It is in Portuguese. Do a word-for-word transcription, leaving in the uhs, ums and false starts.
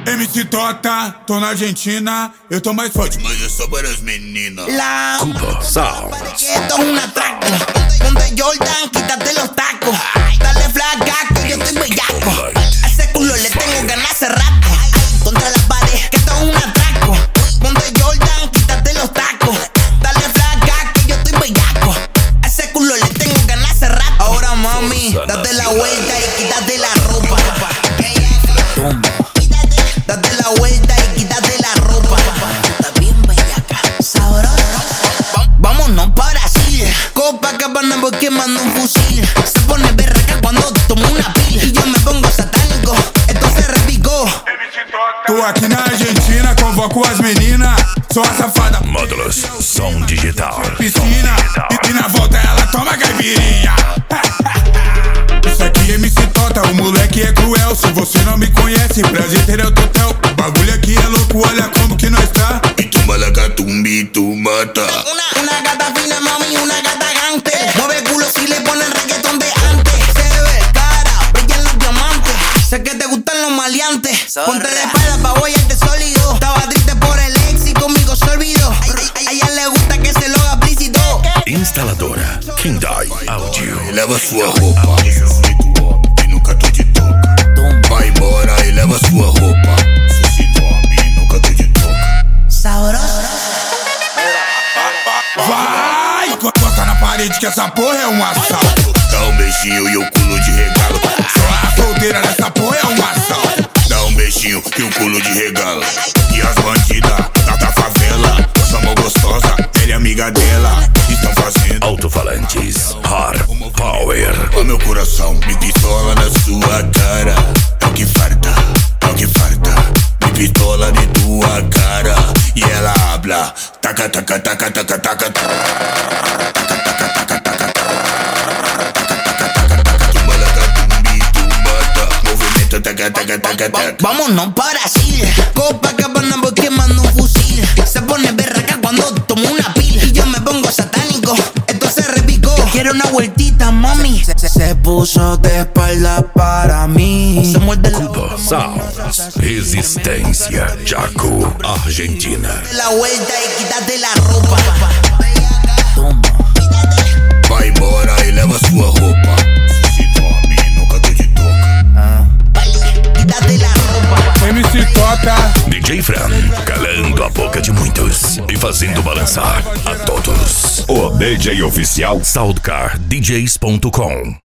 M C Tota, tô na Argentina, eu tô mais forte, mas é só para as meninas. La Cuba Sound. Esto es un atraco. Ponte Jordan, quítate los tacos. Dale flaca que yo estoy bellaco. A ese culo le tengo ganas hace rato. Contra la pared, que esto es un atraco. Ponte Jordan, quítate los tacos. Dale flaca que yo estoy bellaco. A ese culo le tengo ganas hace rato. Ahora mami, date la vuelta y quítate la ropa. Date la vuelta y quítate la ropa. Está bien bellaca, sabrosa. Vámonos para Brasil. Copacabana voy quemando un fusil. Se pone berraca cuando tomo una pila. Y yo me pongo satánico, esto se repicó. Tô aqui na Argentina, convoco as meninas. Sou a safada. Módulos Som Digital. Piscina, e, e na volta ela toma caipirinha. Isso aqui é M C Tota, o moleque é cruel. Se você não me conhece, prazer ter é o total. O bagulho aqui é louco, olha como que nós tá. Y tu malacatumbi, tu mata. Una, una gata fina, mami, una gata gante. Mueve culo si le ponen reggaetón de antes. Se ve cara, brillan los diamantes. Sé que te gustan los maleantes. Ponte de espalda pa' bollarte sólido. Estaba triste por el ex y conmigo se olvidó. A ella le gusta que se lo haga explícito. Instaladora Kindai Audio. E leva sua roupa. E nunca tô de toca. Vai embora e leva sua roupa. Se dorme e nunca tô de toca. Sabroso. Vai! Toca na parede que essa porra é um assalto. Dá um beijinho e o culo de regalo. Só a solteira nessa porra é um assalto. Dá um beijinho e o culo de regalo. E as bandidas da, da favela chamou gostosa, ele é amiga dela. Estão fazendo Alto-falantes Hard Power. o meu coração, me pistola na sua cara. É o que farta, é o que farta. Me pistola de tua cara. E ela habla. Taca, taca, taca, taca, taca, taca. Vámonos para Brasil. Copacabana voy quemando un fusil. Se pone berraca cuando tomo una pila. Y yo me pongo satánico, esto se repicó. Quiero una vueltita, mami. Se, se puso de espalda para mí. Se muerde la Cuba Sound. Resistência Chaco, Argentina. la vuelta y quítate la ropa. Vai embora e leva sua roupa. Se dorme e nunca tô de toca. Quítate la ropa. M C Tota, D J Fran, calando a boca de muitos e fazendo balançar a todos. O D J oficial Soundcar D Js ponto com.